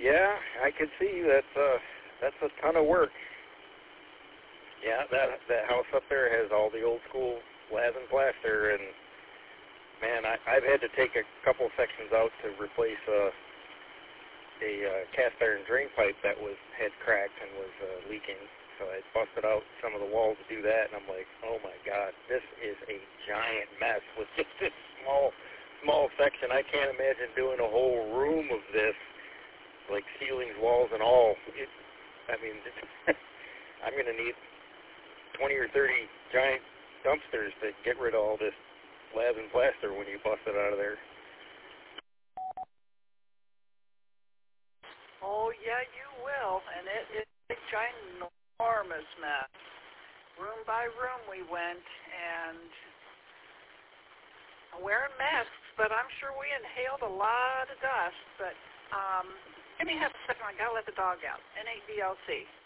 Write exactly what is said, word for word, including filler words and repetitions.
Yeah, I can see that's uh that's a ton of work. Yeah, that that house up there has all the old school slab and plaster, and man, I, I've had to take a couple sections out to replace a a uh, cast iron drain pipe that was had cracked and was uh, leaking. So I busted out some of the walls to do that, and I'm like, oh my God, this is a giant mess with just this small small section. I can't imagine doing a whole room of this, like ceilings, walls, and all. It, I mean, it's I'm going to need twenty or thirty giant dumpsters to get rid of all this slab and plaster when you bust it out of there. Oh, yeah, you will, and it is a ginormous mess. Room by room we went, and wearing masks, but I'm sure we inhaled a lot of dust. But um, give me half a second. I got to let the dog out. N A D L C.